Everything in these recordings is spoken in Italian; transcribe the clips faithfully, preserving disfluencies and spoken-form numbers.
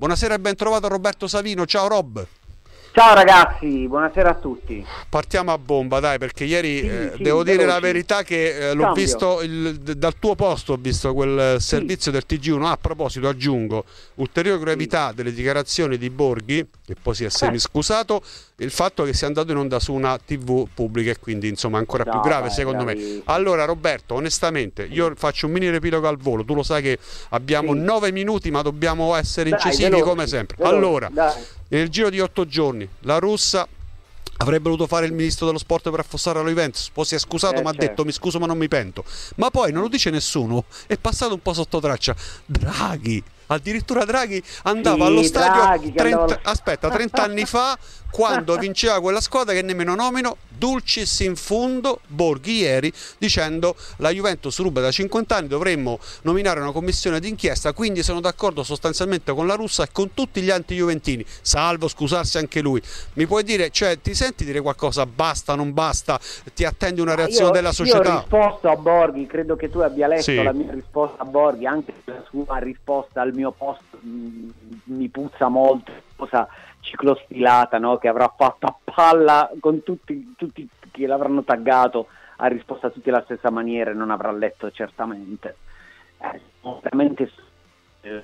Buonasera e ben trovato Roberto Savino. Ciao Rob. Ciao ragazzi, buonasera a tutti. Partiamo a bomba, dai, perché ieri sì, eh, sì, devo veloci. dire la verità che eh, l'ho Cambio. visto il, dal tuo posto, ho visto quel sì. servizio del T G uno. Ah, a proposito, aggiungo ulteriore gravità sì. delle dichiarazioni di Borghi, che poi si è semiscusato, il fatto che sia andato in onda su una tivù pubblica, e quindi insomma ancora no, più grave beh, secondo me. Allora Roberto, onestamente, sì. io faccio un mini riepilogo al volo, tu lo sai che abbiamo sì. nove minuti ma dobbiamo essere dai, incisivi veloci, come sempre. Veloci, allora, dai. nel giro di otto giorni la russa avrebbe voluto fare il ministro dello sport per affossare la Juventus, poi si è scusato, eh, ma ha certo. detto mi scuso ma non mi pento, ma poi non lo dice nessuno, è passato un po' sotto traccia. Draghi, addirittura Draghi andava sì, allo stadio Draghi, trenta, andava... aspetta, trenta anni fa, quando vinceva quella squadra che nemmeno nomino, dulcis in fundo Borghi ieri dicendo la Juventus ruba da cinquanta anni, dovremmo nominare una commissione d'inchiesta, quindi sono d'accordo sostanzialmente con la russa e con tutti gli anti-juventini, salvo scusarsi anche lui. Mi puoi dire, cioè ti senti dire qualcosa, basta, non basta, ti attendi una reazione io, della società? Io ho risposto a Borghi, credo che tu abbia letto sì. la mia risposta a Borghi, anche la sua risposta al mio post mh, mi puzza molto, cosa ciclostilata, no? Che avrà fatto a palla con tutti, tutti che l'avranno taggato, ha risposto a tutti alla stessa maniera e non avrà letto certamente. Eh, veramente eh,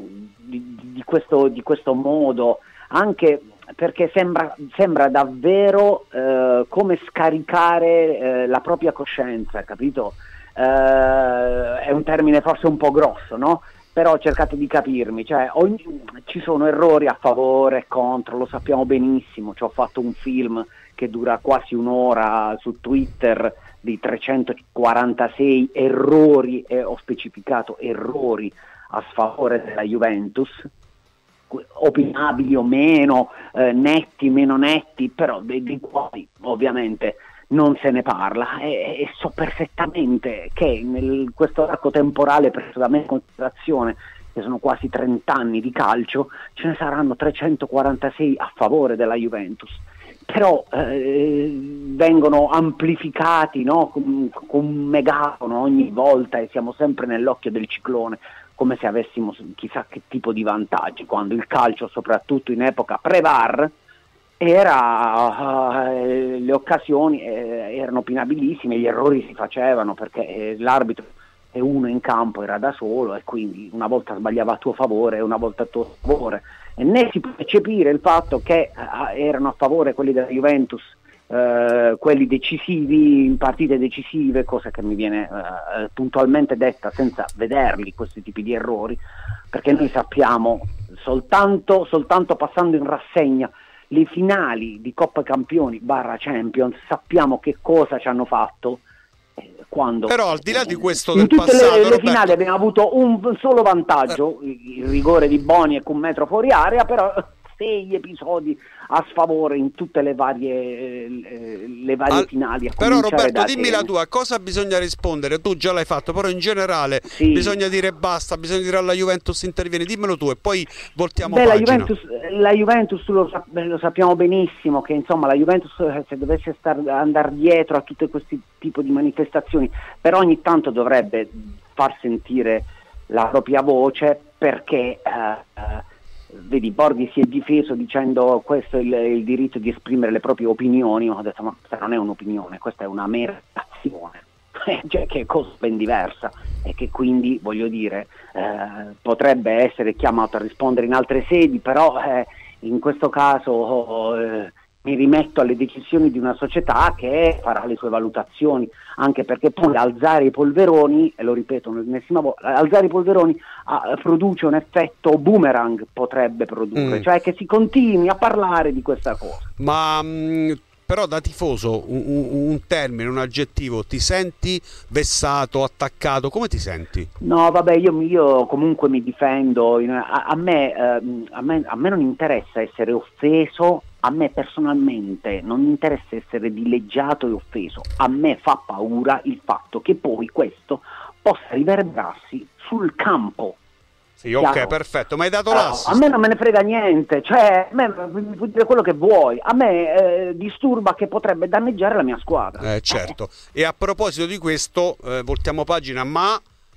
di, di, questo, di questo modo, anche perché sembra, sembra davvero eh, come scaricare eh, la propria coscienza, capito? Eh, è un termine forse un po' grosso, no? Però cercate di capirmi, cioè ogni, ci sono errori a favore e contro, lo sappiamo benissimo, ci ho fatto un film che dura quasi un'ora su Twitter di trecentoquarantasei errori, e ho specificato errori a sfavore della Juventus, opinabili o meno, eh, netti, meno netti, però dei, dei quali ovviamente non se ne parla, e, e so perfettamente che in questo arco temporale preso da me in considerazione, che sono quasi trenta anni di calcio, ce ne saranno trecentoquarantasei a favore della Juventus, però eh, vengono amplificati, no? con, con un megafono ogni volta, e siamo sempre nell'occhio del ciclone, come se avessimo chissà che tipo di vantaggi, quando il calcio, soprattutto in epoca pre-V A R, era uh, le occasioni eh, erano opinabilissime, gli errori si facevano perché eh, l'arbitro è uno in campo, era da solo, e quindi una volta sbagliava a tuo favore e una volta a tuo favore, e né si può eccepire il fatto che uh, erano a favore quelli della Juventus, uh, quelli decisivi in partite decisive, cosa che mi viene uh, puntualmente detta senza vederli questi tipi di errori, perché noi sappiamo soltanto, soltanto passando in rassegna le finali di Coppa Campioni barra Champions, sappiamo che cosa ci hanno fatto eh, quando però al di là di questo in del tutte passato, le, le Roberto, finali abbiamo avuto un solo vantaggio, eh. il rigore di Boniek un metro fuori area, però sei episodi a sfavore in tutte le varie eh, le varie Al, finali, a però Roberto dimmi Atene. La tua, cosa bisogna rispondere? Tu già l'hai fatto, però in generale sì. bisogna dire basta, bisogna dire alla Juventus interviene, dimmelo tu e poi voltiamo Beh, pagina. La Juventus, la Juventus lo, lo sappiamo benissimo che insomma la Juventus, se dovesse star, andare dietro a tutti questi tipi di manifestazioni, però ogni tanto dovrebbe far sentire la propria voce, perché eh, eh, vedi, Borghi si è difeso dicendo questo è il, il diritto di esprimere le proprie opinioni. Ho detto ma questa non è un'opinione, questa è una mera azione, cioè, che è cosa ben diversa, e che quindi voglio dire eh, potrebbe essere chiamato a rispondere in altre sedi, però eh, in questo caso eh, mi rimetto alle decisioni di una società che farà le sue valutazioni, anche perché poi alzare i polveroni, e lo ripeto un'ennesima volta, alzare i polveroni ah, produce un effetto boomerang, potrebbe produrre, mm. cioè che si continui a parlare di questa cosa. Ma mh, però da tifoso un, un, un termine, un aggettivo, ti senti vessato, attaccato, come ti senti? No vabbè, io, io comunque mi difendo, a, a, me, eh, a, me, a me non interessa essere offeso, a me personalmente non interessa essere dileggiato e offeso, a me fa paura il fatto che poi questo possa riverberarsi sul campo. Sì, ok, chiaro? Perfetto, ma hai dato uh, l'assist. A me non me ne frega niente, cioè a me mi puoi dire quello che vuoi, a me eh, disturba che potrebbe danneggiare la mia squadra. Eh certo, e a proposito di questo, eh, voltiamo pagina, ma mi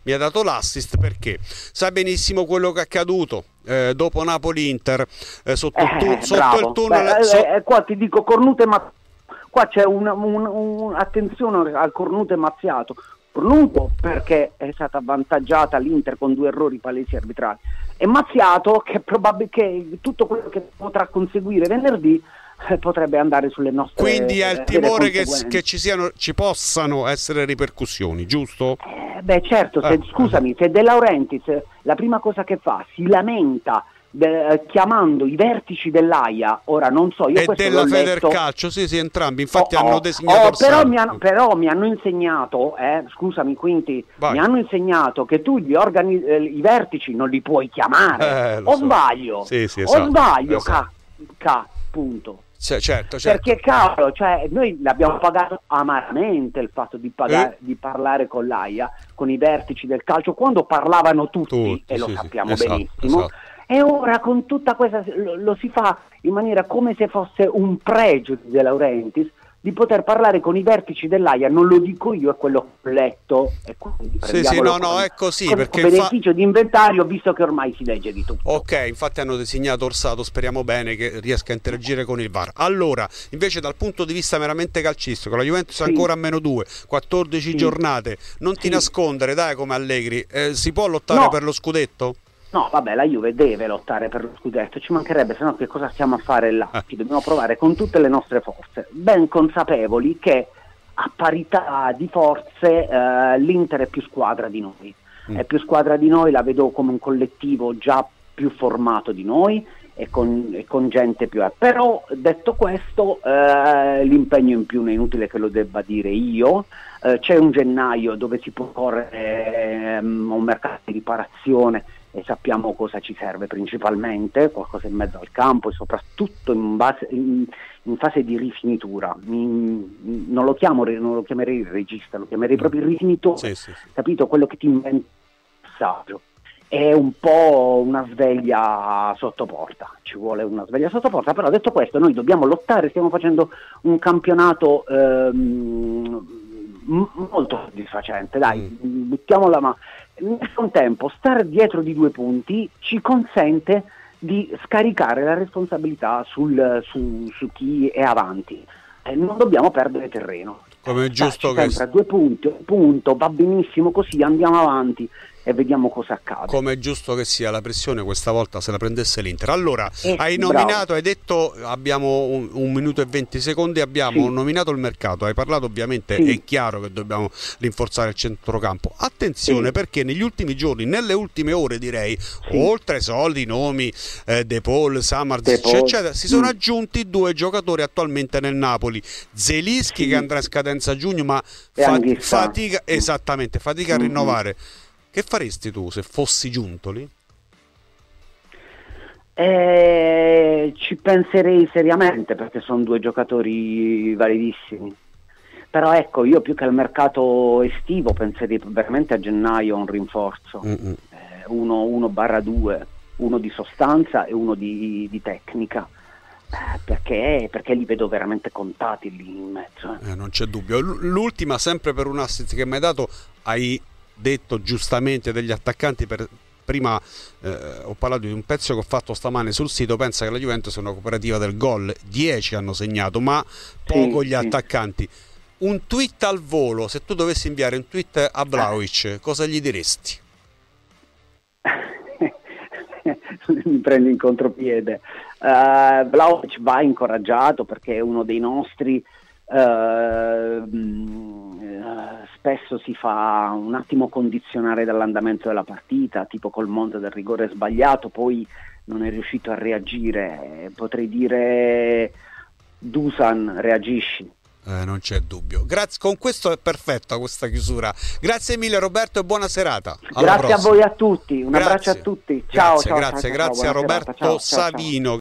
mi ha dato l'assist perché sa benissimo quello che è accaduto eh, dopo Napoli-Inter eh, sotto, il, tu- Eh, sotto bravo. il tunnel. Beh, so- eh, eh, qua ti dico Cornuto e Mazziato. Qua c'è un, un, un- attenzione al Cornuto e Mazziato. Cornuto perché è stata avvantaggiata l'Inter con due errori palesi arbitrali, e Mazziato che probabilmente che tutto quello che potrà conseguire venerdì eh, potrebbe andare sulle nostre. Quindi hai il eh, timore che, conseguenze. che ci siano, ci possano essere ripercussioni, giusto? Eh, beh certo, se, Eh, scusami, se De Laurentiis la prima cosa che fa si lamenta de- chiamando i vertici dell'Aia, ora non so, io E questo della l'ho letto. Federcalcio, sì, sì, entrambi. Infatti Oh, hanno oh, designato oh, però, Orsaro. mi hanno, però mi hanno insegnato, eh, scusami Quinti, Vai. mi hanno insegnato che tu gli organi, eh, i vertici non li puoi chiamare, Eh, lo o so. sbaglio, Sì, sì, o esatto, sbaglio, esatto. K, K, punto. C- certo, certo. Perché cavolo, cioè, noi l'abbiamo pagato amaramente il fatto di, pagare, Eh? di parlare con l'Aia, con i vertici del calcio, quando parlavano tutti, Tutti, e lo sì, sì, sappiamo esatto, benissimo, esatto. e ora con tutta questa lo, lo si fa in maniera come se fosse un pregio di De Laurentiis di poter parlare con i vertici dell'Aia, non lo dico io, è quello che ho letto, e quindi Sì, sì, no, no, è così, con perché beneficio di inventario, visto che ormai si legge di tutto. Ok, infatti hanno designato Orsato, speriamo bene che riesca a interagire con il V A R. Allora, invece dal punto di vista meramente calcistico, la Juventus è Sì. ancora a meno due, quattordici Sì. giornate, non ti Sì. nascondere, dai, come Allegri, eh, si può lottare No. per lo scudetto? No, vabbè, la Juve deve lottare per lo scudetto, ci mancherebbe, se no che cosa stiamo a fare là? Eh. Ci dobbiamo provare con tutte le nostre forze, ben consapevoli che a parità di forze eh, l'Inter è più squadra di noi, Mm. è più squadra di noi, la vedo come un collettivo già più formato di noi e con, e con gente più... Però, detto questo, eh, l'impegno in più non è inutile che lo debba dire io. Eh, c'è un gennaio dove si può correre ehm, un mercato di riparazione e sappiamo cosa ci serve principalmente, qualcosa in mezzo al campo e soprattutto in, base, in, in fase di rifinitura. In, non lo chiamo, non lo chiamerei il regista, lo chiamerei proprio il rifinitore, Sì, sì, sì. capito? Quello che ti inventa il passaggio. È un po' una sveglia sotto porta, ci vuole una sveglia sotto porta, però detto questo noi dobbiamo lottare, stiamo facendo un campionato ehm, m- molto soddisfacente, dai, Mm. buttiamola, ma nel contempo stare dietro di due punti ci consente di scaricare la responsabilità sul, su, su chi è avanti, e non dobbiamo perdere terreno. Come è giusto che... sempre a due punti, un punto, va benissimo così, andiamo avanti e vediamo cosa accade. Come è giusto che sia, la pressione questa volta se la prendesse l'Inter. Allora, Eh, hai bravo. nominato, hai detto, abbiamo un, un minuto e venti secondi, abbiamo Sì. nominato il mercato, hai parlato ovviamente, Sì. è chiaro che dobbiamo rinforzare il centrocampo. Attenzione Sì. perché negli ultimi giorni, nelle ultime ore direi, oltre ai soliti nomi, eh, De Paul, Samars, De Paul. eccetera, si sono Mm. aggiunti due giocatori attualmente nel Napoli. Zelinski Sì. che andrà in scadenza a giugno, ma E fa- Anghissà. fatica, esattamente, fatica a Mm-hmm. rinnovare. Che faresti tu se fossi giunto lì? Eh, ci penserei seriamente perché sono due giocatori validissimi. Però ecco, io più che al mercato estivo penserei veramente a gennaio un rinforzo. Mm-mm. Eh, uno, uno barra due, uno di sostanza e uno di, di tecnica. Eh, perché, perché li vedo veramente contati lì in mezzo. eh. Eh, non c'è dubbio. L- L'ultima, sempre per un assist che mi hai dato, hai detto giustamente degli attaccanti. Per... Prima eh, ho parlato di un pezzo che ho fatto stamane sul sito. Pensa che la Juventus è una cooperativa del gol, dieci hanno segnato, ma poco Sì, gli sì. attaccanti. Un tweet al volo, se tu dovessi inviare un tweet a Vlahovic, cosa gli diresti? Mi prendo in contropiede. Uh, Vlahovic va incoraggiato perché è uno dei nostri. Uh, mh, spesso si fa un attimo condizionare dall'andamento della partita, tipo col Monza del rigore sbagliato, poi non è riuscito a reagire. Potrei dire Dusan, reagisci. Eh, non c'è dubbio. Grazie, con questo è perfetta questa chiusura. Grazie mille Roberto e buona serata. Alla Grazie prossima. a voi a tutti, un Grazie. abbraccio a tutti. Ciao, Grazie, ciao, grazie, ciao, ciao, grazie a buona Roberto serata. Ciao, ciao, ciao. Savino.